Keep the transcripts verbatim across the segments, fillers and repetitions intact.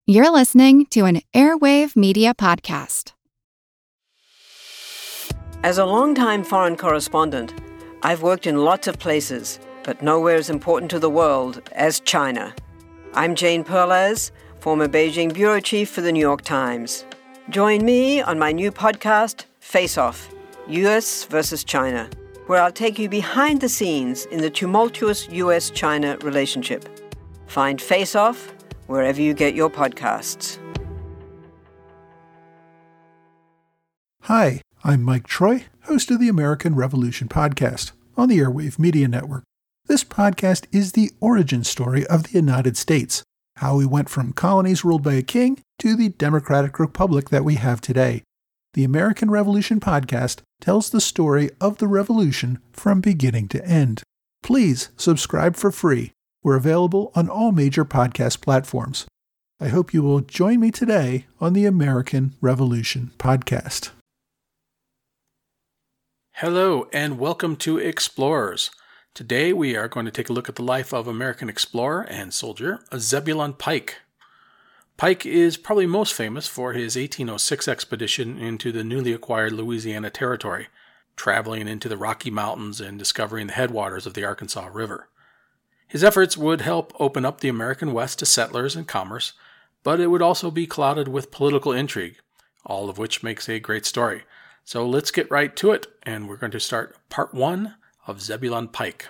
You're listening to an Airwave Media Podcast. As a longtime foreign correspondent, I've worked in lots of places, but nowhere as important to the world as China. I'm Jane Perlez, former Beijing bureau chief for the New York Times. Join me on my new podcast, Face Off, U S versus China, where I'll take you behind the scenes in the tumultuous U S China relationship. Find Face Off wherever you get your podcasts. Hi, I'm Mike Troy, host of the American Revolution podcast on the Airwave Media Network. This podcast is the origin story of the United States, how we went from colonies ruled by a king to the democratic republic that we have today. The American Revolution podcast tells the story of the revolution from beginning to end. Please subscribe for free. We're available on all major podcast platforms. I hope you will join me today on the American Revolution podcast. Hello and welcome to Explorers. Today we are going to take a look at the life of American explorer and soldier Zebulon Pike. Pike is probably most famous for his eighteen oh six expedition into the newly acquired Louisiana Territory, traveling into the Rocky Mountains and discovering the headwaters of the Arkansas River. His efforts would help open up the American West to settlers and commerce, but it would also be clouded with political intrigue, all of which makes a great story. So let's get right to it, and we're going to start part one of Zebulon Pike.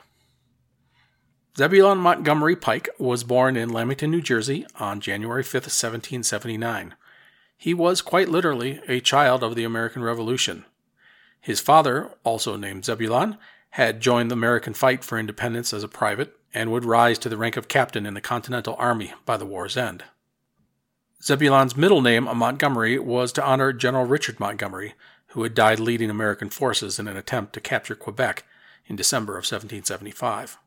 Zebulon Montgomery Pike was born in Lamington, New Jersey on January fifth, seventeen seventy-nine. He was quite literally a child of the American Revolution. His father, also named Zebulon, had joined the American fight for independence as a private and would rise to the rank of captain in the Continental Army by the war's end. Zebulon's middle name, Montgomery, was to honor General Richard Montgomery, who had died leading American forces in an attempt to capture Quebec in December of seventeen seventy-five.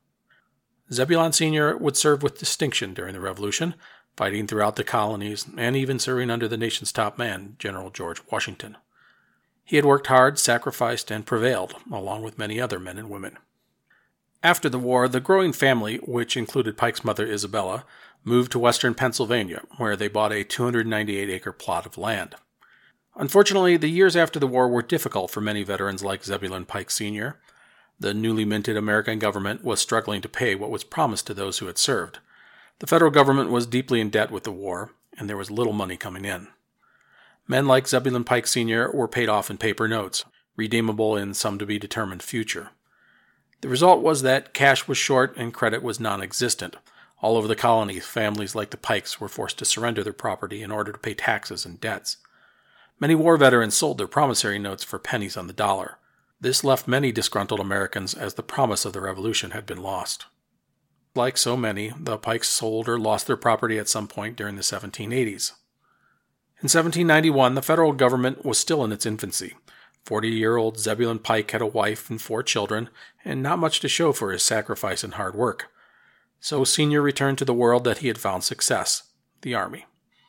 Zebulon Senior would serve with distinction during the Revolution, fighting throughout the colonies and even serving under the nation's top man, General George Washington. He had worked hard, sacrificed, and prevailed, along with many other men and women. After the war, the growing family, which included Pike's mother Isabella, moved to western Pennsylvania, where they bought a two hundred ninety-eight acre plot of land. Unfortunately, the years after the war were difficult for many veterans like Zebulon Pike Senior The newly minted American government was struggling to pay what was promised to those who had served. The federal government was deeply in debt with the war, and there was little money coming in. Men like Zebulon Pike Senior were paid off in paper notes, redeemable in some to-be-determined future. The result was that cash was short and credit was non-existent. All over the colonies, families like the Pikes were forced to surrender their property in order to pay taxes and debts. Many war veterans sold their promissory notes for pennies on the dollar. This left many disgruntled Americans as the promise of the Revolution had been lost. Like so many, the Pikes sold or lost their property at some point during the seventeen eighties. In seventeen ninety-one, the federal government was still in its infancy. Forty-year-old Zebulon Pike had a wife and four children, and not much to show for his sacrifice and hard work. So Senior returned to the world that he had found success, the Army.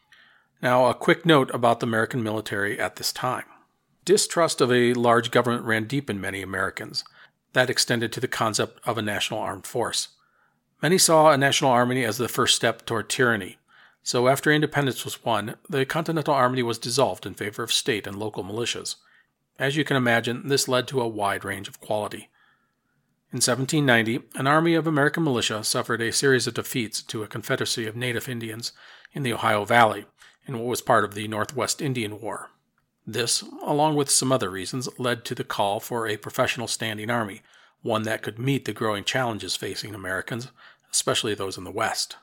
Now, a quick note about the American military at this time. Distrust of a large government ran deep in many Americans. That extended to the concept of a national armed force. Many saw a national army as the first step toward tyranny. So after independence was won, the Continental Army was dissolved in favor of state and local militias. As you can imagine, this led to a wide range of quality. In seventeen ninety, an army of American militia suffered a series of defeats to a confederacy of native Indians in the Ohio Valley, in what was part of the Northwest Indian War. This, along with some other reasons, led to the call for a professional standing army, one that could meet the growing challenges facing Americans, especially those in the West.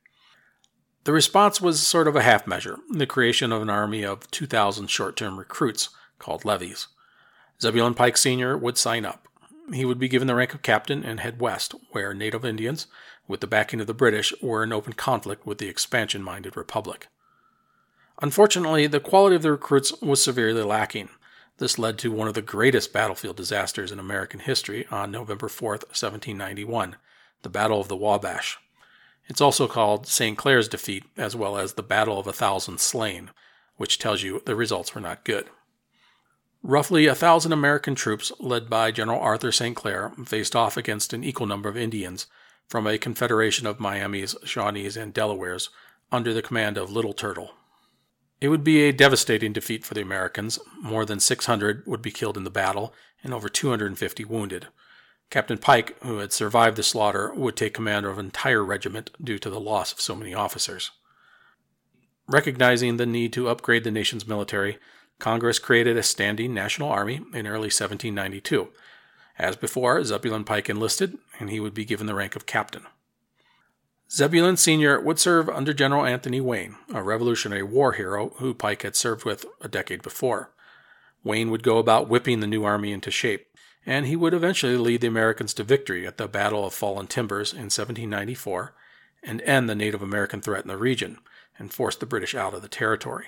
The response was sort of a half measure, the creation of an army of two thousand short-term recruits, called levies. Zebulon Pike Senior would sign up. He would be given the rank of captain and head west, where native Indians, with the backing of the British, were in open conflict with the expansion-minded Republic. Unfortunately, the quality of the recruits was severely lacking. This led to one of the greatest battlefield disasters in American history on November fourth, seventeen ninety-one, the Battle of the Wabash. It's also called Saint Clair's defeat, as well as the Battle of a Thousand Slain, which tells you the results were not good. Roughly a thousand American troops, led by General Arthur Saint Clair, faced off against an equal number of Indians from a confederation of Miamis, Shawnees, and Delawares, under the command of Little Turtle. It would be a devastating defeat for the Americans. More than six hundred would be killed in the battle and over two hundred fifty wounded. Captain Pike, who had survived the slaughter, would take command of an entire regiment due to the loss of so many officers. Recognizing the need to upgrade the nation's military, Congress created a standing national army in early seventeen ninety-two. As before, Zebulon Pike enlisted, and he would be given the rank of captain. Zebulon Senior would serve under General Anthony Wayne, a Revolutionary War hero who Pike had served with a decade before. Wayne would go about whipping the new army into shape, and he would eventually lead the Americans to victory at the Battle of Fallen Timbers in seventeen ninety-four and end the Native American threat in the region and force the British out of the territory.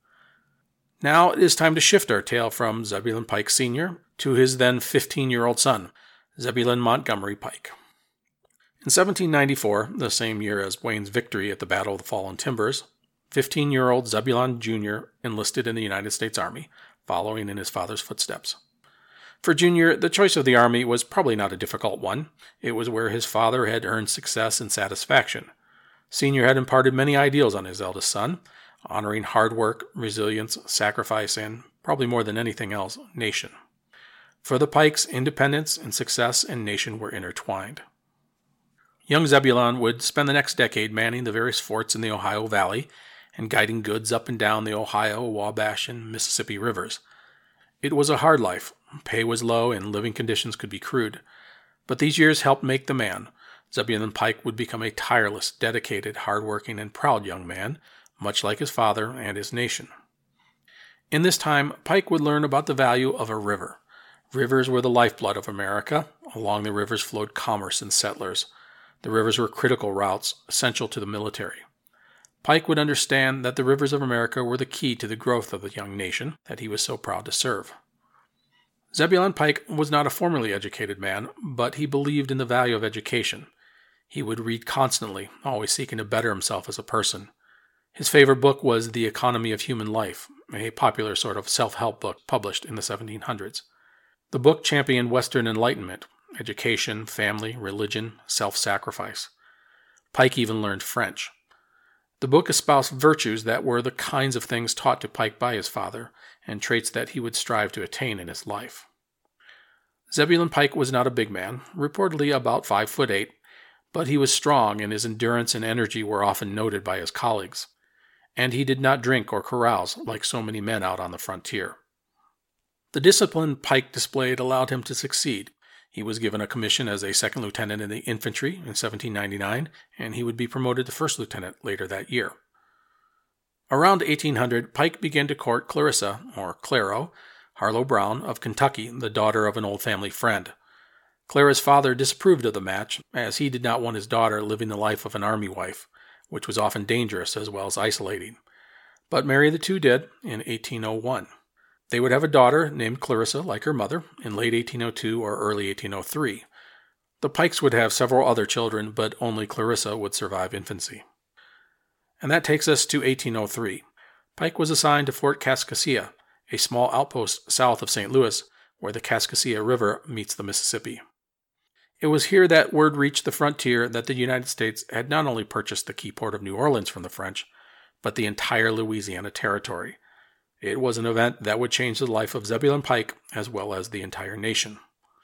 Now it is time to shift our tale from Zebulon Pike Senior to his then fifteen-year-old son, Zebulon Montgomery Pike. In seventeen ninety-four, the same year as Wayne's victory at the Battle of the Fallen Timbers, fifteen-year-old Zebulon Junior enlisted in the United States Army, following in his father's footsteps. For Junior, the choice of the Army was probably not a difficult one. It was where his father had earned success and satisfaction. Senior had imparted many ideals on his eldest son, honoring hard work, resilience, sacrifice, and, probably more than anything else, nation. For the Pikes, independence and success and nation were intertwined. Young Zebulon would spend the next decade manning the various forts in the Ohio Valley and guiding goods up and down the Ohio, Wabash, and Mississippi rivers. It was a hard life. Pay was low and living conditions could be crude. But these years helped make the man. Zebulon Pike would become a tireless, dedicated, hard-working, and proud young man, much like his father and his nation. In this time, Pike would learn about the value of a river. Rivers were the lifeblood of America. Along the rivers flowed commerce and settlers. The rivers were critical routes, essential to the military. Pike would understand that the rivers of America were the key to the growth of the young nation that he was so proud to serve. Zebulon Pike was not a formally educated man, but he believed in the value of education. He would read constantly, always seeking to better himself as a person. His favorite book was The Economy of Human Life, a popular sort of self-help book published in the seventeen hundreds. The book championed Western enlightenment, education, family, religion, self-sacrifice. Pike even learned French. The book espoused virtues that were the kinds of things taught to Pike by his father, and traits that he would strive to attain in his life. Zebulon Pike was not a big man, reportedly about five foot eight, but he was strong, and his endurance and energy were often noted by his colleagues. And he did not drink or carouse like so many men out on the frontier. The discipline Pike displayed allowed him to succeed. He was given a commission as a second lieutenant in the infantry in seventeen ninety-nine, and he would be promoted to first lieutenant later that year. Around eighteen hundred, Pike began to court Clarissa, or Claro, Harlow Brown of Kentucky, the daughter of an old family friend. Clara's father disapproved of the match, as he did not want his daughter living the life of an army wife, which was often dangerous as well as isolating. But marry the two did in eighteen oh one. They would have a daughter named Clarissa, like her mother, in late eighteen oh two or early eighteen oh three. The Pikes would have several other children, but only Clarissa would survive infancy. And that takes us to eighteen oh three. Pike was assigned to Fort Kaskaskia, a small outpost south of Saint Louis, where the Kaskaskia River meets the Mississippi. It was here that word reached the frontier that the United States had not only purchased the key port of New Orleans from the French, but the entire Louisiana Territory. It was an event that would change the life of Zebulon Pike as well as the entire nation.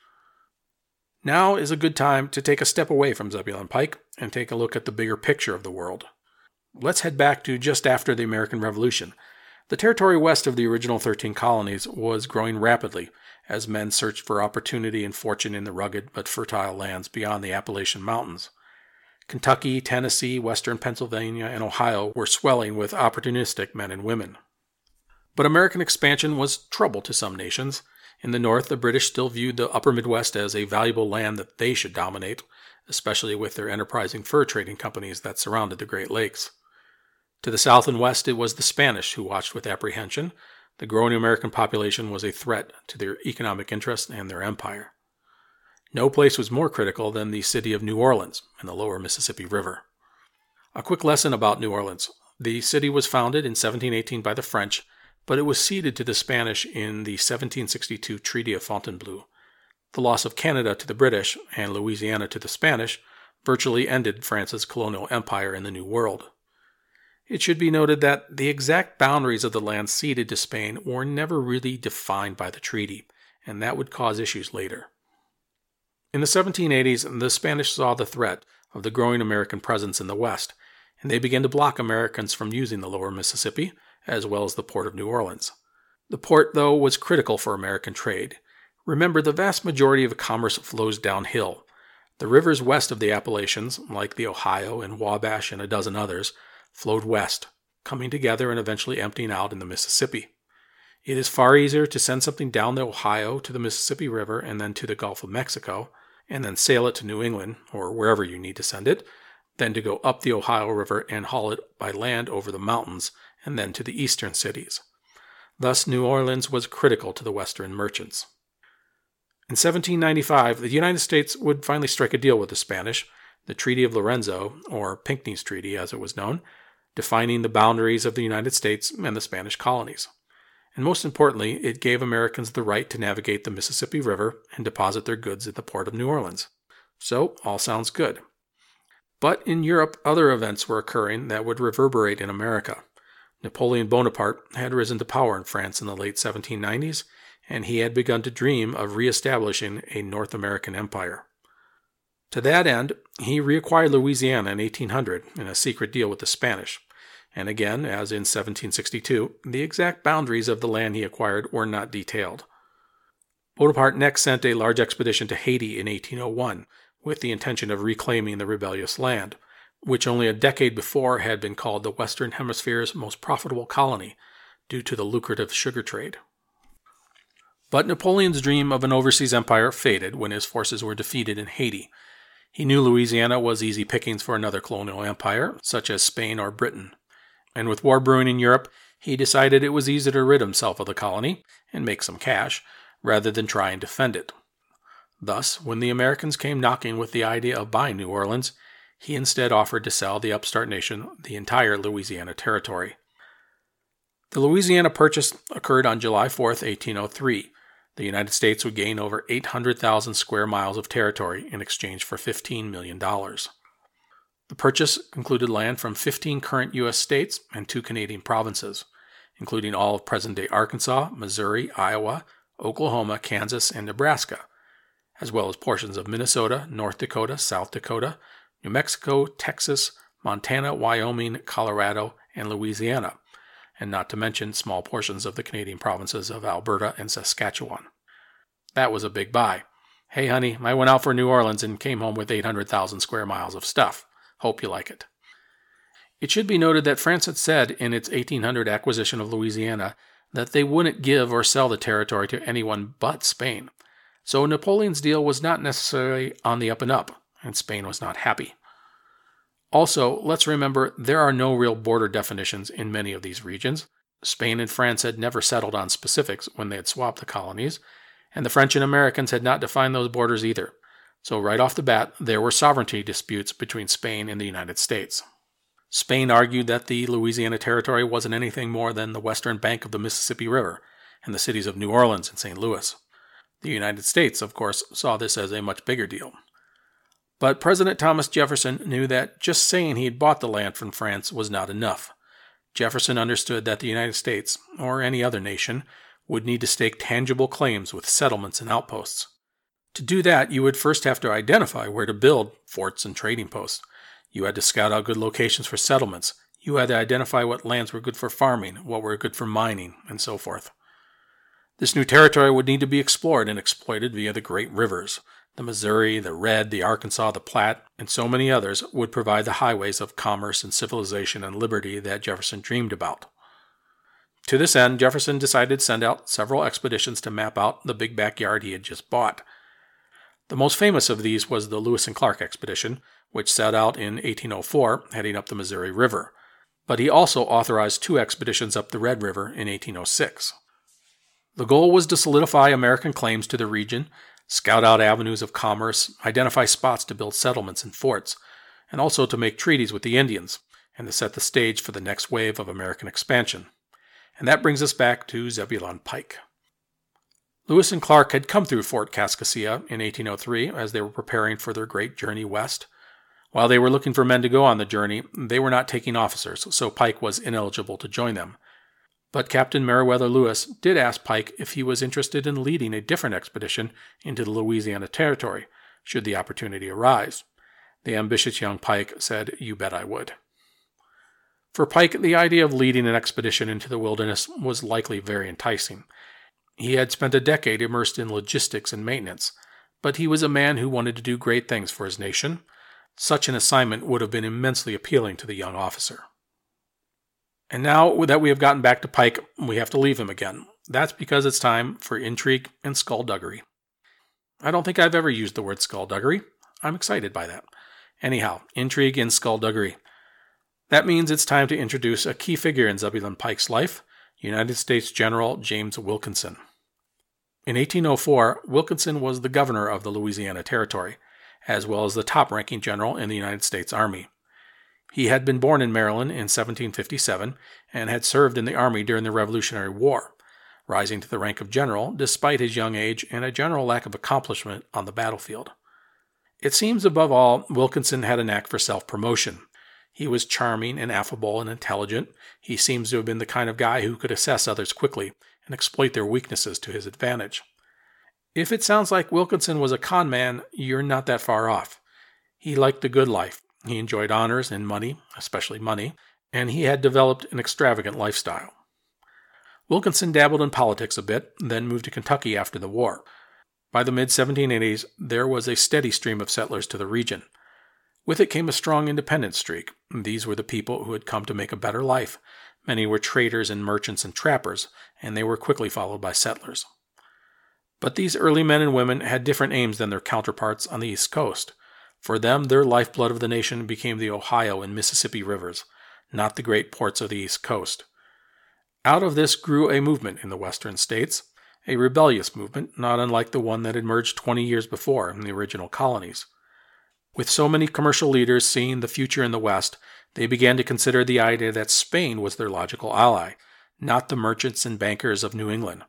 Now is a good time to take a step away from Zebulon Pike and take a look at the bigger picture of the world. Let's head back to just after the American Revolution. The territory west of the original thirteen colonies was growing rapidly as men searched for opportunity and fortune in the rugged but fertile lands beyond the Appalachian Mountains. Kentucky, Tennessee, western Pennsylvania, and Ohio were swelling with opportunistic men and women. But American expansion was trouble to some nations. In the north, the British still viewed the upper Midwest as a valuable land that they should dominate, especially with their enterprising fur trading companies that surrounded the Great Lakes. To the south and west, it was the Spanish who watched with apprehension. The growing American population was a threat to their economic interests and their empire. No place was more critical than the city of New Orleans in the lower Mississippi River. A quick lesson about New Orleans. The city was founded in seventeen eighteen by the French, but it was ceded to the Spanish in the seventeen sixty-two Treaty of Fontainebleau. The loss of Canada to the British and Louisiana to the Spanish virtually ended France's colonial empire in the New World. It should be noted that the exact boundaries of the land ceded to Spain were never really defined by the treaty, and that would cause issues later. In the seventeen eighties, the Spanish saw the threat of the growing American presence in the West, and they began to block Americans from using the lower Mississippi, as well as the port of New Orleans. The port, though, was critical for American trade. Remember, the vast majority of commerce flows downhill. The rivers west of the Appalachians, like the Ohio and Wabash and a dozen others, flowed west, coming together and eventually emptying out in the Mississippi. It is far easier to send something down the Ohio to the Mississippi River and then to the Gulf of Mexico, and then sail it to New England, or wherever you need to send it, than to go up the Ohio River and haul it by land over the mountains and then to the eastern cities. Thus, New Orleans was critical to the Western merchants. In seventeen ninety-five, the United States would finally strike a deal with the Spanish, the Treaty of Lorenzo, or Pinckney's Treaty as it was known, defining the boundaries of the United States and the Spanish colonies. And most importantly, it gave Americans the right to navigate the Mississippi River and deposit their goods at the port of New Orleans. So, all sounds good. But in Europe, other events were occurring that would reverberate in America. Napoleon Bonaparte had risen to power in France in the late seventeen nineties, and he had begun to dream of reestablishing a North American empire. To that end, he reacquired Louisiana in eighteen hundred in a secret deal with the Spanish. And again, as in seventeen sixty-two, the exact boundaries of the land he acquired were not detailed. Bonaparte next sent a large expedition to Haiti in eighteen oh one, with the intention of reclaiming the rebellious land, which only a decade before had been called the Western Hemisphere's most profitable colony, due to the lucrative sugar trade. But Napoleon's dream of an overseas empire faded when his forces were defeated in Haiti. He knew Louisiana was easy pickings for another colonial empire, such as Spain or Britain. And with war brewing in Europe, he decided it was easier to rid himself of the colony and make some cash, rather than try and defend it. Thus, when the Americans came knocking with the idea of buying New Orleans, he instead offered to sell the upstart nation the entire Louisiana territory. The Louisiana Purchase occurred on July fourth, eighteen oh three. The United States would gain over eight hundred thousand square miles of territory in exchange for fifteen million dollars. The purchase included land from fifteen current U S states and two Canadian provinces, including all of present-day Arkansas, Missouri, Iowa, Oklahoma, Kansas, and Nebraska, as well as portions of Minnesota, North Dakota, South Dakota, New Mexico, Texas, Montana, Wyoming, Colorado, and Louisiana, and not to mention small portions of the Canadian provinces of Alberta and Saskatchewan. That was a big buy. Hey honey, I went out for New Orleans and came home with eight hundred thousand square miles of stuff. Hope you like it. It should be noted that France had said in its eighteen hundred acquisition of Louisiana that they wouldn't give or sell the territory to anyone but Spain. So Napoleon's deal was not necessarily on the up and up, and Spain was not happy. Also, let's remember there are no real border definitions in many of these regions. Spain and France had never settled on specifics when they had swapped the colonies, and the French and Americans had not defined those borders either. So right off the bat, there were sovereignty disputes between Spain and the United States. Spain argued that the Louisiana Territory wasn't anything more than the western bank of the Mississippi River and the cities of New Orleans and Saint Louis. The United States, of course, saw this as a much bigger deal. But President Thomas Jefferson knew that just saying he had bought the land from France was not enough. Jefferson understood that the United States, or any other nation, would need to stake tangible claims with settlements and outposts. To do that, you would first have to identify where to build forts and trading posts. You had to scout out good locations for settlements. You had to identify what lands were good for farming, what were good for mining, and so forth. This new territory would need to be explored and exploited via the great rivers. The Missouri, the Red, the Arkansas, the Platte, and so many others would provide the highways of commerce and civilization and liberty that Jefferson dreamed about. To this end, Jefferson decided to send out several expeditions to map out the big backyard he had just bought. The most famous of these was the Lewis and Clark expedition, which set out in eighteen oh four, heading up the Missouri River. But he also authorized two expeditions up the Red River in eighteen oh six. The goal was to solidify American claims to the region, scout out avenues of commerce, identify spots to build settlements and forts, and also to make treaties with the Indians, and to set the stage for the next wave of American expansion. And that brings us back to Zebulon Pike. Lewis and Clark had come through Fort Kaskaskia in eighteen oh three as they were preparing for their great journey west. While they were looking for men to go on the journey, they were not taking officers, so Pike was ineligible to join them. But Captain Meriwether Lewis did ask Pike if he was interested in leading a different expedition into the Louisiana Territory, should the opportunity arise. The ambitious young Pike said, "You bet I would." For Pike, the idea of leading an expedition into the wilderness was likely very enticing. He had spent a decade immersed in logistics and maintenance, but he was a man who wanted to do great things for his nation. Such an assignment would have been immensely appealing to the young officer. And now that we have gotten back to Pike, we have to leave him again. That's because it's time for intrigue and skullduggery. I don't think I've ever used the word skullduggery. I'm excited by that. Anyhow, intrigue and skullduggery. That means it's time to introduce a key figure in Zebulon Pike's life, United States General James Wilkinson. In eighteen oh four, Wilkinson was the governor of the Louisiana Territory, as well as the top-ranking general in the United States Army. He had been born in Maryland in seventeen fifty-seven and had served in the Army during the Revolutionary War, rising to the rank of general despite his young age and a general lack of accomplishment on the battlefield. It seems, above all, Wilkinson had a knack for self-promotion. He was charming and affable and intelligent. He seems to have been the kind of guy who could assess others quickly and exploit their weaknesses to his advantage. If it sounds like Wilkinson was a con man, you're not that far off. He liked the good life. He enjoyed honors and money, especially money, and he had developed an extravagant lifestyle. Wilkinson dabbled in politics a bit, then moved to Kentucky after the war. By the mid seventeen eighties, there was a steady stream of settlers to the region. With it came a strong independent streak. These were the people who had come to make a better life. Many were traders and merchants and trappers, and they were quickly followed by settlers. But these early men and women had different aims than their counterparts on the East Coast. For them, their lifeblood of the nation became the Ohio and Mississippi rivers, not the great ports of the East Coast. Out of this grew a movement in the western states, a rebellious movement not unlike the one that had emerged twenty years before in the original colonies. With so many commercial leaders seeing the future in the West, they began to consider the idea that Spain was their logical ally, not the merchants and bankers of New England.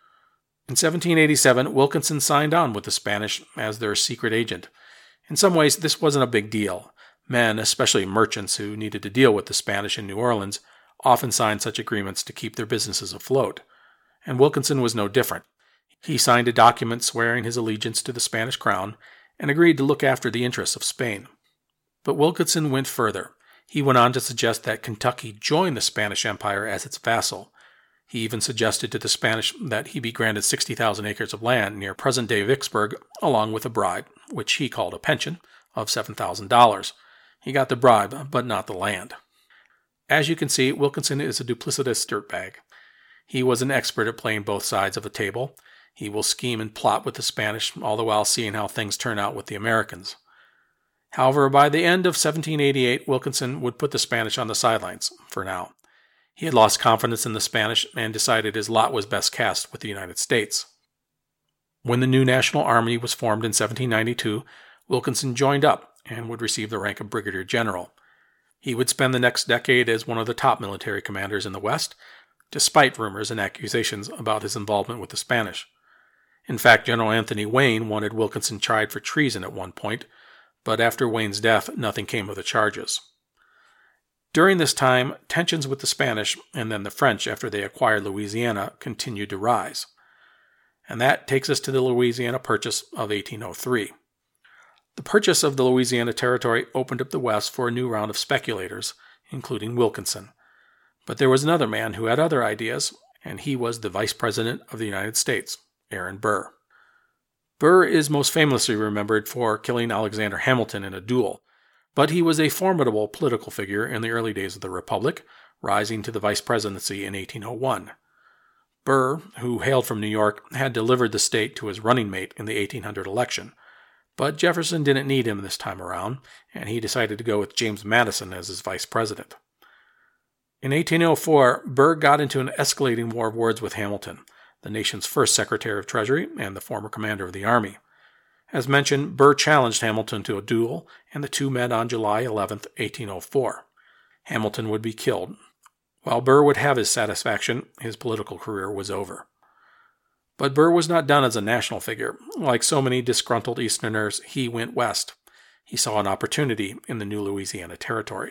In seventeen eighty-seven, Wilkinson signed on with the Spanish as their secret agent. In some ways, this wasn't a big deal. Men, especially merchants who needed to deal with the Spanish in New Orleans, often signed such agreements to keep their businesses afloat. And Wilkinson was no different. He signed a document swearing his allegiance to the Spanish crown and agreed to look after the interests of Spain. But Wilkinson went further. He went on to suggest that Kentucky join the Spanish Empire as its vassal. He even suggested to the Spanish that he be granted sixty thousand acres of land near present-day Vicksburg, along with a bribe, which he called a pension, of seven thousand dollars. He got the bribe, but not the land. As you can see, Wilkinson is a duplicitous dirtbag. He was an expert at playing both sides of a table. He will scheme and plot with the Spanish, all the while seeing how things turn out with the Americans. However, by the end of seventeen eighty-eight, Wilkinson would put the Spanish on the sidelines, for now. He had lost confidence in the Spanish and decided his lot was best cast with the United States. When the new National Army was formed in seventeen ninety-two, Wilkinson joined up and would receive the rank of Brigadier General. He would spend the next decade as one of the top military commanders in the West, despite rumors and accusations about his involvement with the Spanish. In fact, General Anthony Wayne wanted Wilkinson tried for treason at one point, but after Wayne's death, nothing came of the charges. During this time, tensions with the Spanish, and then the French after they acquired Louisiana, continued to rise. And that takes us to the Louisiana Purchase of eighteen oh three. The purchase of the Louisiana Territory opened up the West for a new round of speculators, including Wilkinson. But there was another man who had other ideas, and he was the Vice President of the United States, Aaron Burr. Burr is most famously remembered for killing Alexander Hamilton in a duel, but he was a formidable political figure in the early days of the Republic, rising to the vice presidency in eighteen oh one. Burr, who hailed from New York, had delivered the state to his running mate in the eighteen hundred election, but Jefferson didn't need him this time around, and he decided to go with James Madison as his vice president. In eighteen oh four, Burr got into an escalating war of words with Hamilton, the nation's first Secretary of Treasury and the former commander of the Army. As mentioned, Burr challenged Hamilton to a duel, and the two met on July eleventh, eighteen oh four. Hamilton would be killed. While Burr would have his satisfaction, his political career was over. But Burr was not done as a national figure. Like so many disgruntled Easterners, he went west. He saw an opportunity in the new Louisiana Territory.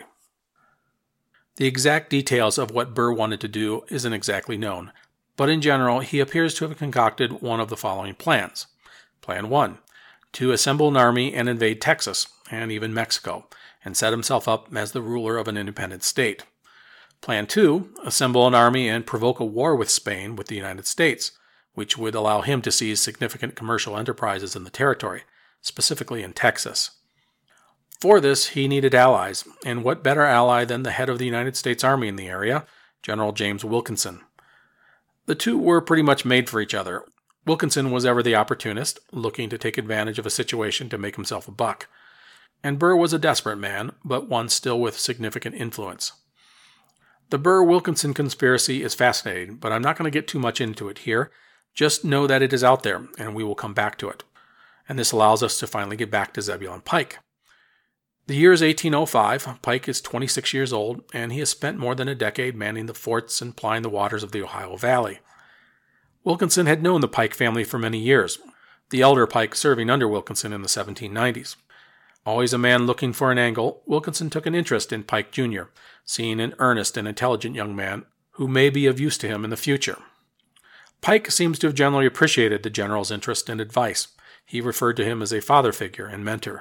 The exact details of what Burr wanted to do isn't exactly known, but in general, he appears to have concocted one of the following plans. Plan one, to assemble an army and invade Texas, and even Mexico, and set himself up as the ruler of an independent state. Plan two, assemble an army and provoke a war with Spain with the United States, which would allow him to seize significant commercial enterprises in the territory, specifically in Texas. For this, he needed allies, and what better ally than the head of the United States Army in the area, General James Wilkinson. The two were pretty much made for each other. Wilkinson was ever the opportunist, looking to take advantage of a situation to make himself a buck. And Burr was a desperate man, but one still with significant influence. The Burr-Wilkinson conspiracy is fascinating, but I'm not going to get too much into it here. Just know that it is out there, and we will come back to it. And this allows us to finally get back to Zebulon Pike. The year is eighteen oh five, Pike is twenty-six years old, and he has spent more than a decade manning the forts and plying the waters of the Ohio Valley. Wilkinson had known the Pike family for many years, the elder Pike serving under Wilkinson in the seventeen nineties. Always a man looking for an angle, Wilkinson took an interest in Pike Junior, seeing an earnest and intelligent young man who may be of use to him in the future. Pike seems to have generally appreciated the general's interest and advice. He referred to him as a father figure and mentor.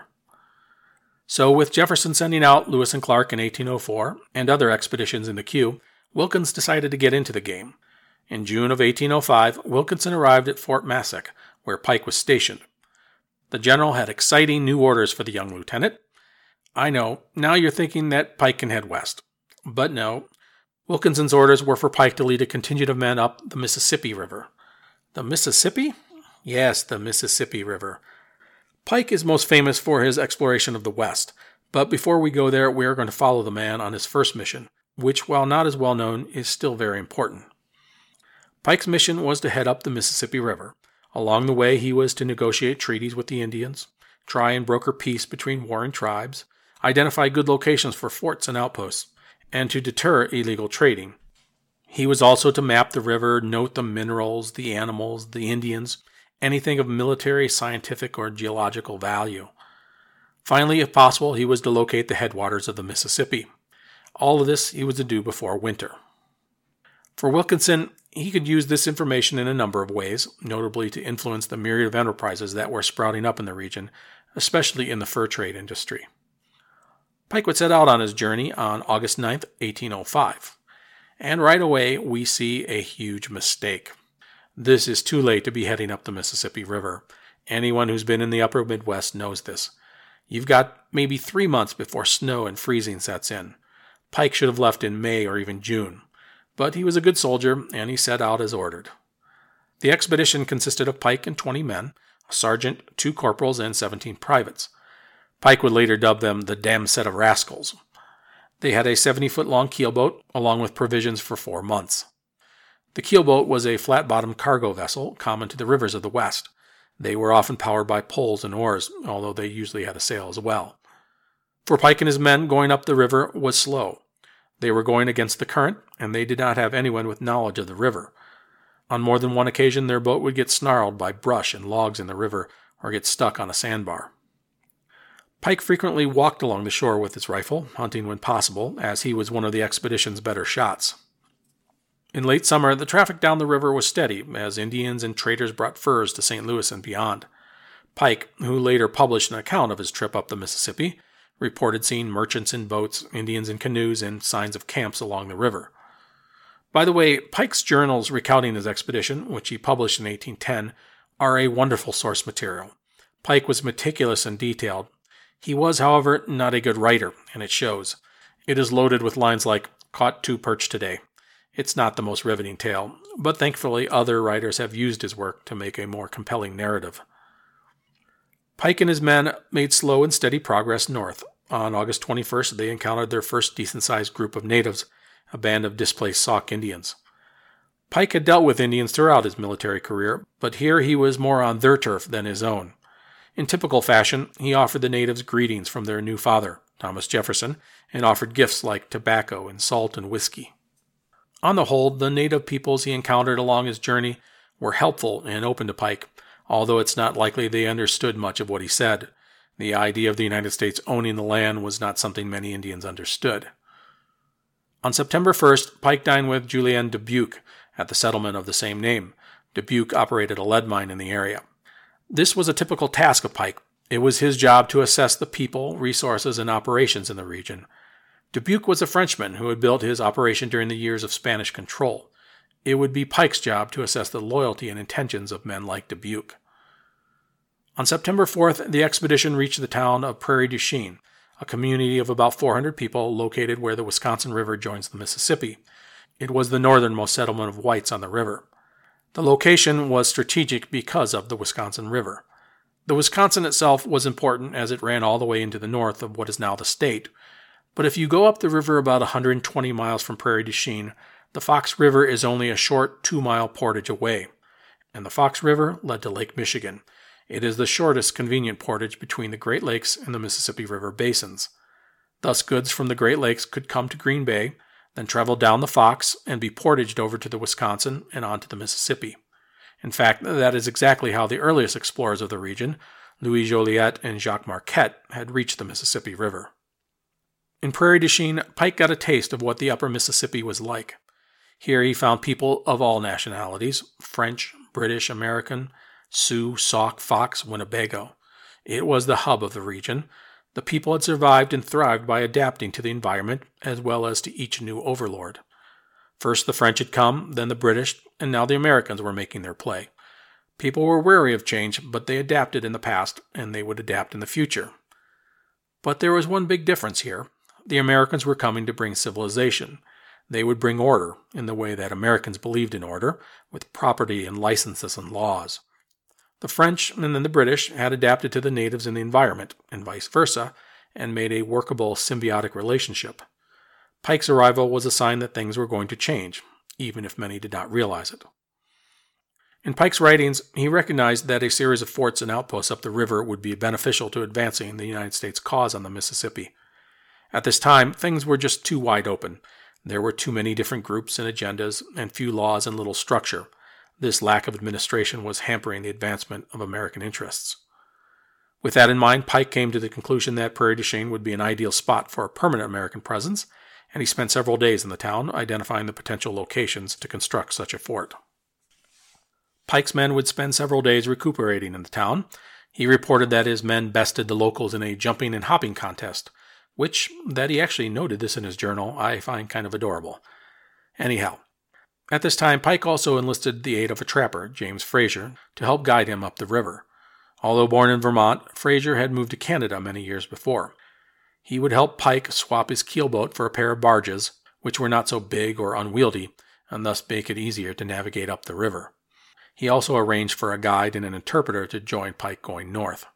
So with Jefferson sending out Lewis and Clark in eighteen oh four and other expeditions in the queue, Wilkins decided to get into the game. In June of eighteen oh five, Wilkinson arrived at Fort Massac, where Pike was stationed. The general had exciting new orders for the young lieutenant. I know, now you're thinking that Pike can head west. But no, Wilkinson's orders were for Pike to lead a contingent of men up the Mississippi River. The Mississippi? Yes, the Mississippi River. Pike is most famous for his exploration of the West, but before we go there, we are going to follow the man on his first mission, which, while not as well known, is still very important. Pike's mission was to head up the Mississippi River. Along the way, he was to negotiate treaties with the Indians, try and broker peace between warring tribes, identify good locations for forts and outposts, and to deter illegal trading. He was also to map the river, note the minerals, the animals, the Indians, anything of military, scientific, or geological value. Finally, if possible, he was to locate the headwaters of the Mississippi. All of this he was to do before winter. For Wilkinson, he could use this information in a number of ways, notably to influence the myriad of enterprises that were sprouting up in the region, especially in the fur trade industry. Pike would set out on his journey on August ninth, eighteen oh five. And right away, we see a huge mistake. This is too late to be heading up the Mississippi River. Anyone who's been in the upper Midwest knows this. You've got maybe three months before snow and freezing sets in. Pike should have left in May or even June. But he was a good soldier, and he set out as ordered. The expedition consisted of Pike and twenty men, a sergeant, two corporals, and seventeen privates. Pike would later dub them the damn set of rascals. They had a seventy-foot-long keelboat, along with provisions for four months. The keelboat was a flat-bottomed cargo vessel common to the rivers of the West. They were often powered by poles and oars, although they usually had a sail as well. For Pike and his men, going up the river was slow. They were going against the current, and they did not have anyone with knowledge of the river. On more than one occasion, their boat would get snarled by brush and logs in the river, or get stuck on a sandbar. Pike frequently walked along the shore with his rifle, hunting when possible, as he was one of the expedition's better shots. In late summer, the traffic down the river was steady, as Indians and traders brought furs to Saint Louis and beyond. Pike, who later published an account of his trip up the Mississippi, reported seeing merchants in boats, Indians in canoes, and signs of camps along the river. By the way, Pike's journals recounting his expedition, which he published in eighteen ten, are a wonderful source material. Pike was meticulous and detailed. He was, however, not a good writer, and it shows. It is loaded with lines like, "Caught two perch today." It's not the most riveting tale, but thankfully other writers have used his work to make a more compelling narrative. Pike and his men made slow and steady progress north. On August twenty-first, they encountered their first decent-sized group of natives, a band of displaced Sauk Indians. Pike had dealt with Indians throughout his military career, but here he was more on their turf than his own. In typical fashion, he offered the natives greetings from their new father, Thomas Jefferson, and offered gifts like tobacco and salt and whiskey. On the whole, the native peoples he encountered along his journey were helpful and open to Pike, although it's not likely they understood much of what he said. The idea of the United States owning the land was not something many Indians understood. On September first, Pike dined with Julien Dubuque at the settlement of the same name. Dubuque operated a lead mine in the area. This was a typical task of Pike. It was his job to assess the people, resources, and operations in the region. Dubuque was a Frenchman who had built his operation during the years of Spanish control. It would be Pike's job to assess the loyalty and intentions of men like Dubuque. On September fourth, the expedition reached the town of Prairie du Chien, a community of about four hundred people located where the Wisconsin River joins the Mississippi. It was the northernmost settlement of whites on the river. The location was strategic because of the Wisconsin River. The Wisconsin itself was important as it ran all the way into the north of what is now the state. But if you go up the river about one hundred twenty miles from Prairie du Chien, the Fox River is only a short two-mile portage away. And the Fox River led to Lake Michigan. It is the shortest convenient portage between the Great Lakes and the Mississippi River basins. Thus, goods from the Great Lakes could come to Green Bay, then travel down the Fox and be portaged over to the Wisconsin and on to the Mississippi. In fact, that is exactly how the earliest explorers of the region, Louis Joliet and Jacques Marquette, had reached the Mississippi River. In Prairie du Chien, Pike got a taste of what the upper Mississippi was like. Here he found people of all nationalities, French, British, American, Sioux, Sauk, Fox, Winnebago. It was the hub of the region. The people had survived and thrived by adapting to the environment as well as to each new overlord. First the French had come, then the British, and now the Americans were making their play. People were wary of change, but they adapted in the past, and they would adapt in the future. But there was one big difference here. The Americans were coming to bring civilization. They would bring order, in the way that Americans believed in order, with property and licenses and laws. The French and then the British had adapted to the natives in the environment, and vice versa, and made a workable symbiotic relationship. Pike's arrival was a sign that things were going to change, even if many did not realize it. In Pike's writings, he recognized that a series of forts and outposts up the river would be beneficial to advancing the United States cause on the Mississippi. At this time, things were just too wide open. There were too many different groups and agendas, and few laws and little structure. This lack of administration was hampering the advancement of American interests. With that in mind, Pike came to the conclusion that Prairie du Chien would be an ideal spot for a permanent American presence, and he spent several days in the town identifying the potential locations to construct such a fort. Pike's men would spend several days recuperating in the town. He reported that his men bested the locals in a jumping and hopping contest, which, that he actually noted this in his journal, I find kind of adorable. Anyhow, at this time, Pike also enlisted the aid of a trapper, James Fraser, to help guide him up the river. Although born in Vermont, Fraser had moved to Canada many years before. He would help Pike swap his keelboat for a pair of barges, which were not so big or unwieldy, and thus make it easier to navigate up the river. He also arranged for a guide and an interpreter to join Pike going north.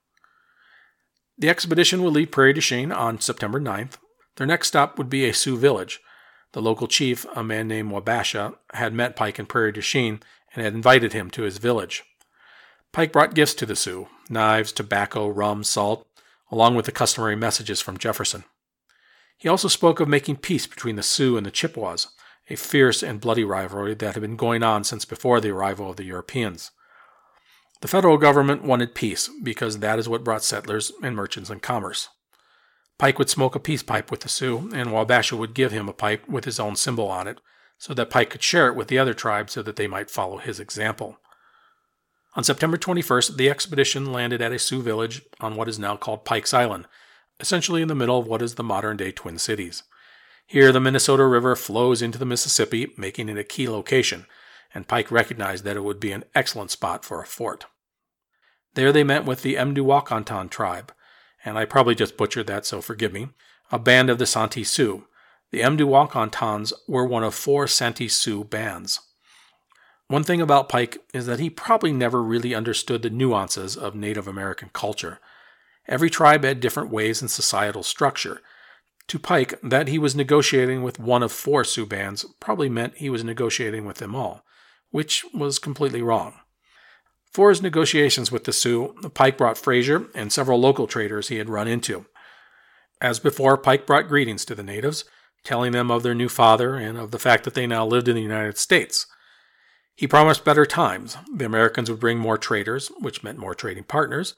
The expedition would leave Prairie du Chien on September ninth. Their next stop would be a Sioux village. The local chief, a man named Wabasha, had met Pike in Prairie du Chien and had invited him to his village. Pike brought gifts to the Sioux, knives, tobacco, rum, salt, along with the customary messages from Jefferson. He also spoke of making peace between the Sioux and the Chippewas, a fierce and bloody rivalry that had been going on since before the arrival of the Europeans. The federal government wanted peace because that is what brought settlers and merchants and commerce. Pike would smoke a peace pipe with the Sioux, and Wabasha would give him a pipe with his own symbol on it, so that Pike could share it with the other tribes so that they might follow his example. On September twenty-first, the expedition landed at a Sioux village on what is now called Pike's Island, essentially in the middle of what is the modern-day Twin Cities. Here, the Minnesota River flows into the Mississippi, making it a key location, and Pike recognized that it would be an excellent spot for a fort. There they met with the Mdewakanton tribe, and I probably just butchered that, so forgive me, a band of the Santee Sioux. The Mdewakantons were one of four Santee Sioux bands. One thing about Pike is that he probably never really understood the nuances of Native American culture. Every tribe had different ways and societal structure. To Pike, that he was negotiating with one of four Sioux bands probably meant he was negotiating with them all, which was completely wrong. For his negotiations with the Sioux, Pike brought Fraser and several local traders he had run into. As before, Pike brought greetings to the natives, telling them of their new father and of the fact that they now lived in the United States. He promised better times. The Americans would bring more traders, which meant more trading partners.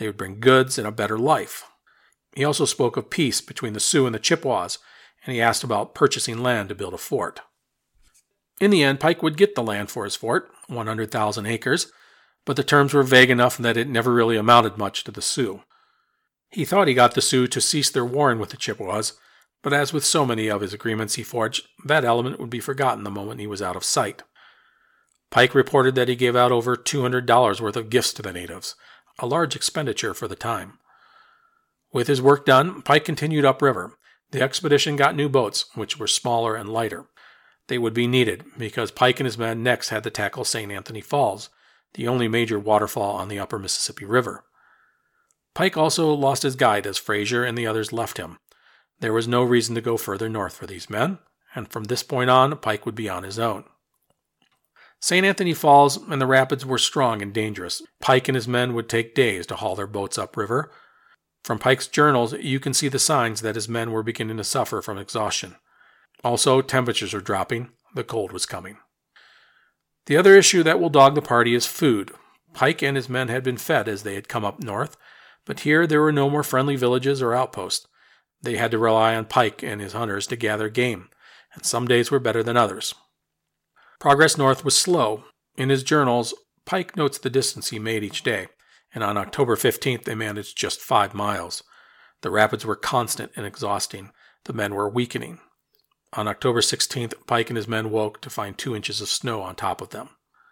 They would bring goods and a better life. He also spoke of peace between the Sioux and the Chippewas, and he asked about purchasing land to build a fort. In the end, Pike would get the land for his fort, one hundred thousand acres, but the terms were vague enough that it never really amounted much to the Sioux. He thought he got the Sioux to cease their warring with the Chippewas, but as with so many of his agreements he forged, that element would be forgotten the moment he was out of sight. Pike reported that he gave out over two hundred dollars worth of gifts to the natives, a large expenditure for the time. With his work done, Pike continued upriver. The expedition got new boats, which were smaller and lighter. They would be needed, because Pike and his men next had to tackle Saint Anthony Falls, the only major waterfall on the upper Mississippi River. Pike also lost his guide as Fraser and the others left him. There was no reason to go further north for these men, and from this point on, Pike would be on his own. Saint Anthony Falls and the rapids were strong and dangerous. Pike and his men would take days to haul their boats upriver. From Pike's journals, you can see the signs that his men were beginning to suffer from exhaustion. Also, temperatures were dropping. The cold was coming. The other issue that will dog the party is food. Pike and his men had been fed as they had come up north, but here there were no more friendly villages or outposts. They had to rely on Pike and his hunters to gather game, and some days were better than others. Progress north was slow. In his journals, Pike notes the distance he made each day, and on October fifteenth they managed just five miles. The rapids were constant and exhausting. The men were weakening. On October sixteenth, Pike and his men woke to find two inches of snow on top of them.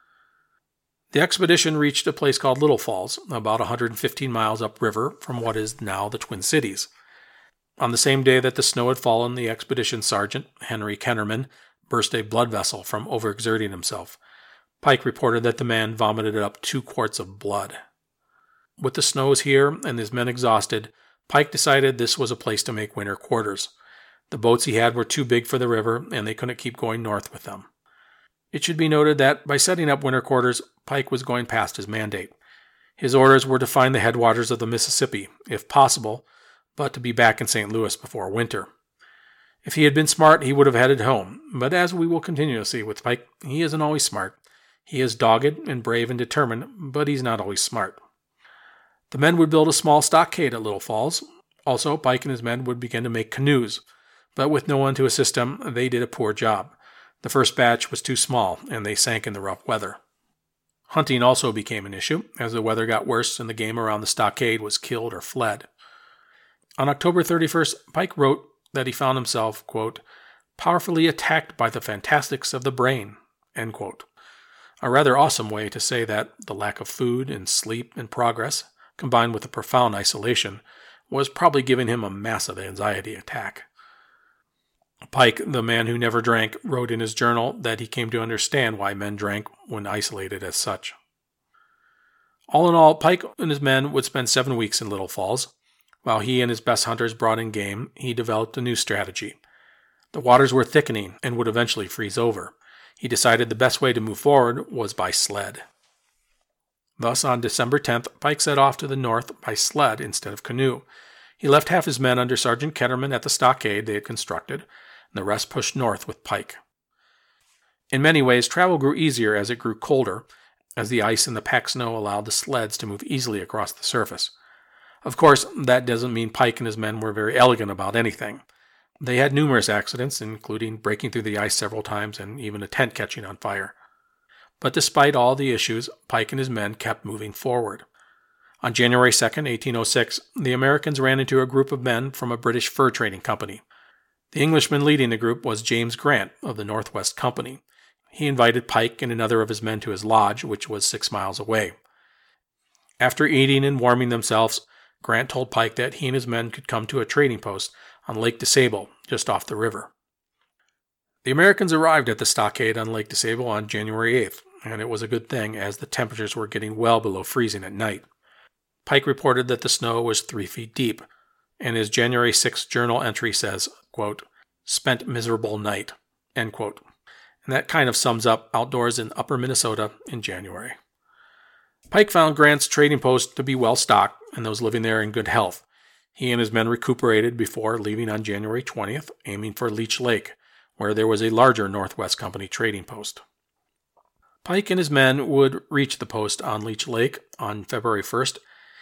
The expedition reached a place called Little Falls, about one hundred fifteen miles upriver from what is now the Twin Cities. On the same day that the snow had fallen, the expedition sergeant, Henry Kennerman, burst a blood vessel from overexerting himself. Pike reported that the man vomited up two quarts of blood. With the snows here and his men exhausted, Pike decided this was a place to make winter quarters. The boats he had were too big for the river, and they couldn't keep going north with them. It should be noted that by setting up winter quarters, Pike was going past his mandate. His orders were to find the headwaters of the Mississippi, if possible, but to be back in Saint Louis before winter. If he had been smart, he would have headed home, but as we will continue to see with Pike, he isn't always smart. He is dogged and brave and determined, but he's not always smart. The men would build a small stockade at Little Falls. Also, Pike and his men would begin to make canoes, but with no one to assist them, they did a poor job. The first batch was too small, and they sank in the rough weather. Hunting also became an issue, as the weather got worse and the game around the stockade was killed or fled. On October thirty-first, Pike wrote that he found himself, quote, powerfully attacked by the fantastics of the brain, end quote. A rather awesome way to say that the lack of food and sleep and progress, combined with a profound isolation, was probably giving him a massive anxiety attack. Pike, the man who never drank, wrote in his journal that he came to understand why men drank when isolated as such. All in all, Pike and his men would spend seven weeks in Little Falls. While he and his best hunters brought in game, he developed a new strategy. The waters were thickening and would eventually freeze over. He decided the best way to move forward was by sled. Thus, on December tenth, Pike set off to the north by sled instead of canoe. He left half his men under Sergeant Ketterman at the stockade they had constructed, and the rest pushed north with Pike. In many ways, travel grew easier as it grew colder, as the ice and the packed snow allowed the sleds to move easily across the surface. Of course, that doesn't mean Pike and his men were very elegant about anything. They had numerous accidents, including breaking through the ice several times and even a tent catching on fire. But despite all the issues, Pike and his men kept moving forward. On January second, eighteen oh six, the Americans ran into a group of men from a British fur trading company. The Englishman leading the group was James Grant of the Northwest Company. He invited Pike and another of his men to his lodge, which was six miles away. After eating and warming themselves, Grant told Pike that he and his men could come to a trading post on Lake DeSable, just off the river. The Americans arrived at the stockade on Lake DeSable on January eighth, and it was a good thing as the temperatures were getting well below freezing at night. Pike reported that the snow was three feet deep, and his January sixth journal entry says, quote, spent miserable night, end quote. And that kind of sums up outdoors in upper Minnesota in January. Pike found Grant's trading post to be well stocked and those living there in good health. He and his men recuperated before leaving on January twentieth, aiming for Leech Lake, where there was a larger Northwest Company trading post. Pike and his men would reach the post on Leech Lake on February first,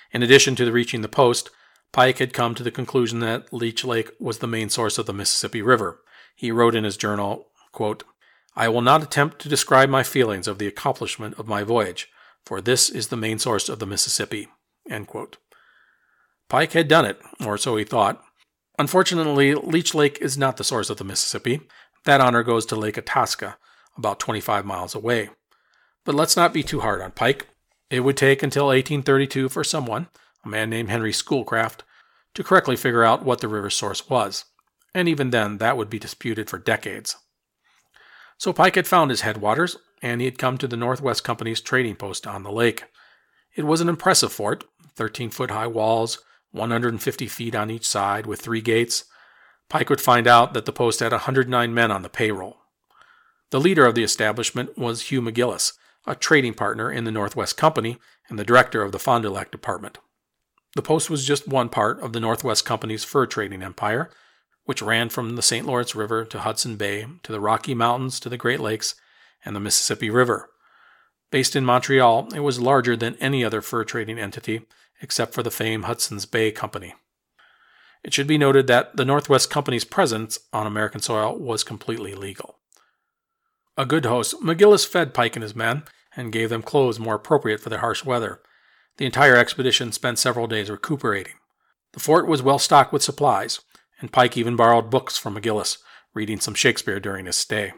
In addition to reaching the post, Pike had come to the conclusion that Leech Lake was the main source of the Mississippi River. He wrote in his journal, quote, "I will not attempt to describe my feelings of the accomplishment of my voyage, for this is the main source of the Mississippi." End quote. Pike had done it, or so he thought. Unfortunately, Leech Lake is not the source of the Mississippi. That honor goes to Lake Itasca, about twenty-five miles away. But let's not be too hard on Pike. It would take until eighteen thirty-two for someone, a man named Henry Schoolcraft, to correctly figure out what the river's source was, and even then that would be disputed for decades. So Pike had found his headwaters, and he had come to the Northwest Company's trading post on the lake. It was an impressive fort, thirteen-foot-high walls, one hundred fifty feet on each side, with three gates. Pike would find out that the post had one hundred nine men on the payroll. The leader of the establishment was Hugh McGillis, a trading partner in the Northwest Company and the director of the Fond du Lac Department. The post was just one part of the Northwest Company's fur trading empire, which ran from the Saint Lawrence River to Hudson Bay, to the Rocky Mountains, to the Great Lakes, and the Mississippi River. Based in Montreal, it was larger than any other fur trading entity, except for the famed Hudson's Bay Company. It should be noted that the Northwest Company's presence on American soil was completely legal. A good host, McGillis fed Pike and his men, and gave them clothes more appropriate for the harsh weather. The entire expedition spent several days recuperating. The fort was well stocked with supplies, and Pike even borrowed books from McGillis, reading some Shakespeare during his stay.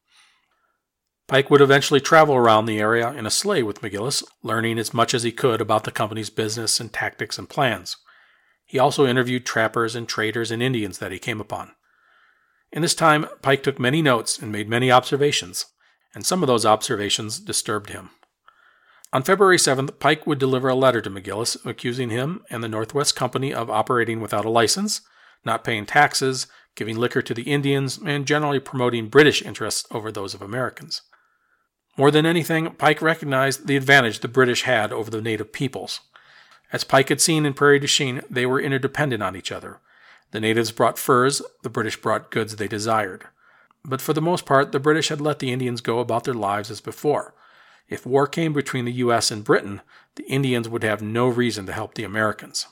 Pike would eventually travel around the area in a sleigh with McGillis, learning as much as he could about the company's business and tactics and plans. He also interviewed trappers and traders and Indians that he came upon. In this time, Pike took many notes and made many observations, and some of those observations disturbed him. On February seventh, Pike would deliver a letter to McGillis accusing him and the Northwest Company of operating without a license, not paying taxes, giving liquor to the Indians, and generally promoting British interests over those of Americans. More than anything, Pike recognized the advantage the British had over the native peoples. As Pike had seen in Prairie du Chien, they were interdependent on each other. The natives brought furs, the British brought goods they desired. But for the most part, the British had let the Indians go about their lives as before. If war came between the U S and Britain, the Indians would have no reason to help the Americans.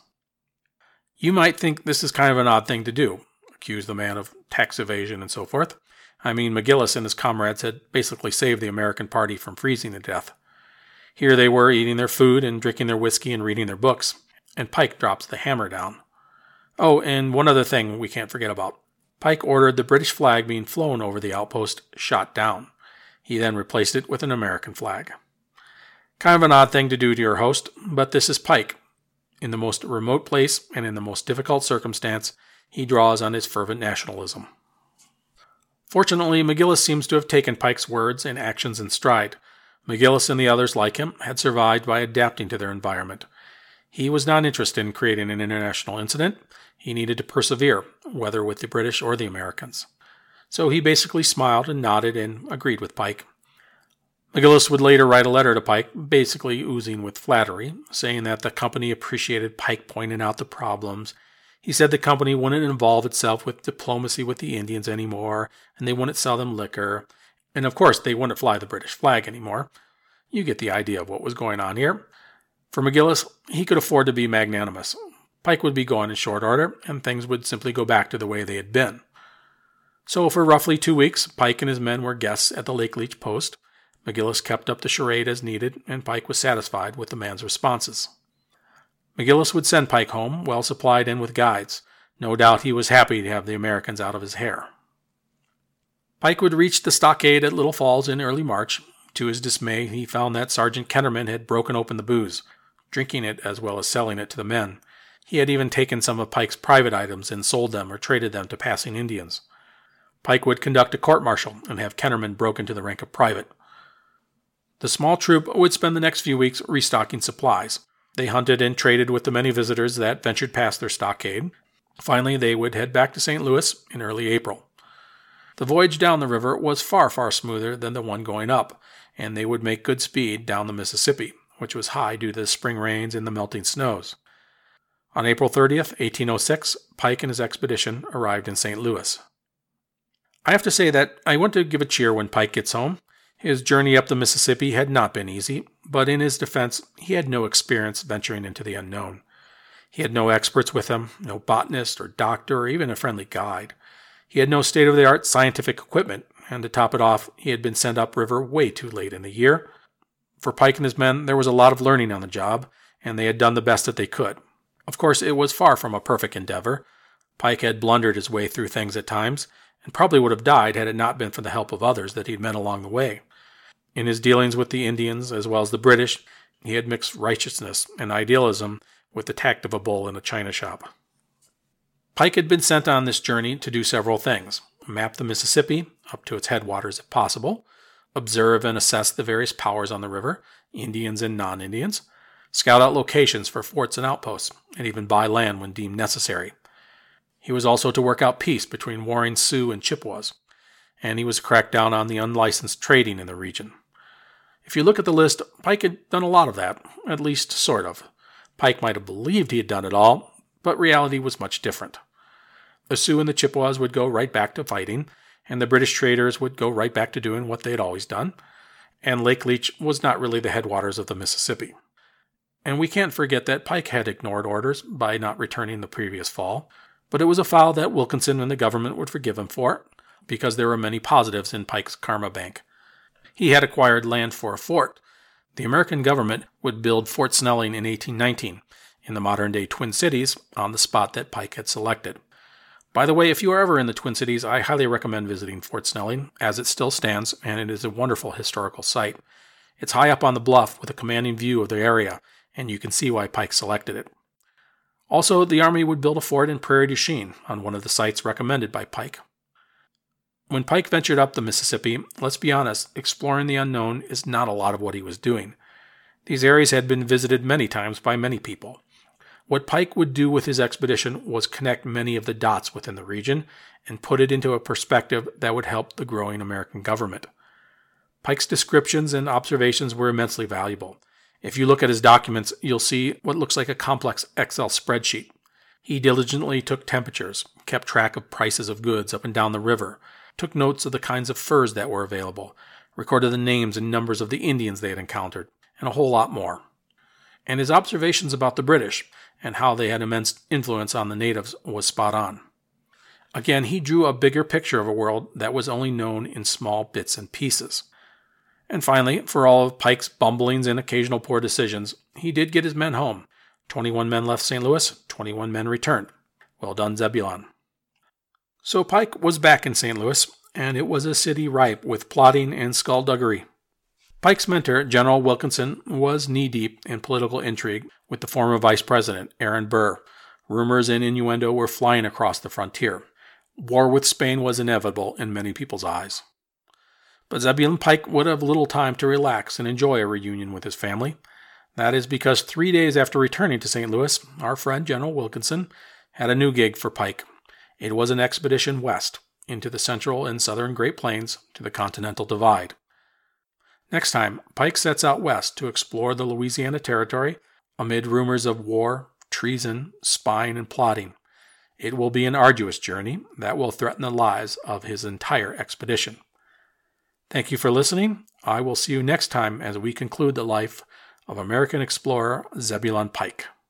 You might think this is kind of an odd thing to do, accuse the man of tax evasion and so forth. I mean, McGillis and his comrades had basically saved the American party from freezing to death. Here they were eating their food and drinking their whiskey and reading their books, and Pike drops the hammer down. Oh, and one other thing we can't forget about. Pike ordered the British flag being flown over the outpost shot down. He then replaced it with an American flag. Kind of an odd thing to do to your host, but this is Pike. In the most remote place and in the most difficult circumstance, he draws on his fervent nationalism. Fortunately, McGillis seems to have taken Pike's words and actions in stride. McGillis and the others like him had survived by adapting to their environment. He was not interested in creating an international incident. He needed to persevere, whether with the British or the Americans. So he basically smiled and nodded and agreed with Pike. McGillis would later write a letter to Pike, basically oozing with flattery, saying that the company appreciated Pike pointing out the problems. He said the company wouldn't involve itself with diplomacy with the Indians anymore, and they wouldn't sell them liquor. And of course, they wouldn't fly the British flag anymore. You get the idea of what was going on here. For McGillis, he could afford to be magnanimous. Pike would be gone in short order, and things would simply go back to the way they had been. So for roughly two weeks, Pike and his men were guests at the Lake Leech post. McGillis kept up the charade as needed, and Pike was satisfied with the man's responses. McGillis would send Pike home, well supplied and with guides. No doubt he was happy to have the Americans out of his hair. Pike would reach the stockade at Little Falls in early March. To his dismay, he found that Sergeant Kennerman had broken open the booze, drinking it as well as selling it to the men. He had even taken some of Pike's private items and sold them or traded them to passing Indians. Pike would conduct a court-martial and have Kennerman broken to the rank of private. The small troop would spend the next few weeks restocking supplies. They hunted and traded with the many visitors that ventured past their stockade. Finally, they would head back to Saint Louis in early April. The voyage down the river was far, far smoother than the one going up, and they would make good speed down the Mississippi, which was high due to the spring rains and the melting snows. On April thirtieth, eighteen oh six, Pike and his expedition arrived in Saint Louis. I have to say that I want to give a cheer when Pike gets home. His journey up the Mississippi had not been easy. but in his defense, he had no experience venturing into the unknown. He had no experts with him, no botanist or doctor or even a friendly guide. He had no state-of-the-art scientific equipment, and to top it off, he had been sent upriver way too late in the year. For Pike and his men, there was a lot of learning on the job, and they had done the best that they could. Of course, it was far from a perfect endeavor. Pike had blundered his way through things at times, and probably would have died had it not been for the help of others that he'd met along the way. In his dealings with the Indians, as well as the British, he had mixed righteousness and idealism with the tact of a bull in a china shop. Pike had been sent on this journey to do several things: map the Mississippi, up to its headwaters if possible, observe and assess the various powers on the river, Indians and non-Indians, scout out locations for forts and outposts, and even buy land when deemed necessary. He was also to work out peace between warring Sioux and Chippewas, and he was to crack down on the unlicensed trading in the region. If you look at the list, Pike had done a lot of that, at least sort of. Pike might have believed he had done it all, but reality was much different. The Sioux and the Chippewas would go right back to fighting, and the British traders would go right back to doing what they had always done, and Lake Leech was not really the headwaters of the Mississippi. And we can't forget that Pike had ignored orders by not returning the previous fall, but it was a foul that Wilkinson and the government would forgive him for, because there were many positives in Pike's karma bank. He had acquired land for a fort. The American government would build Fort Snelling in eighteen nineteen, in the modern-day Twin Cities, on the spot that Pike had selected. By the way, if you are ever in the Twin Cities, I highly recommend visiting Fort Snelling, as it still stands, and it is a wonderful historical site. It's high up on the bluff with a commanding view of the area, and you can see why Pike selected it. Also, the Army would build a fort in Prairie du Chien on one of the sites recommended by Pike. When Pike ventured up the Mississippi, let's be honest, exploring the unknown is not a lot of what he was doing. These areas had been visited many times by many people. What Pike would do with his expedition was connect many of the dots within the region and put it into a perspective that would help the growing American government. Pike's descriptions and observations were immensely valuable. If you look at his documents, you'll see what looks like a complex Excel spreadsheet. He diligently took temperatures, kept track of prices of goods up and down the river, took notes of the kinds of furs that were available, recorded the names and numbers of the Indians they had encountered, and a whole lot more. And his observations about the British and how they had immense influence on the natives was spot on. Again, he drew a bigger picture of a world that was only known in small bits and pieces. And finally, for all of Pike's bumblings and occasional poor decisions, he did get his men home. twenty-one men left Saint Louis, twenty-one men returned. Well done, Zebulon. So Pike was back in Saint Louis, and it was a city ripe with plotting and skullduggery. Pike's mentor, General Wilkinson, was knee-deep in political intrigue with the former vice president, Aaron Burr. Rumors and innuendo were flying across the frontier. War with Spain was inevitable in many people's eyes. But Zebulon Pike would have little time to relax and enjoy a reunion with his family. That is because three days after returning to Saint Louis, our friend General Wilkinson had a new gig for Pike. It was an expedition west, into the central and southern Great Plains to the Continental Divide. Next time, Pike sets out west to explore the Louisiana Territory amid rumors of war, treason, spying, and plotting. It will be an arduous journey that will threaten the lives of his entire expedition. Thank you for listening. I will see you next time as we conclude the life of American explorer Zebulon Pike.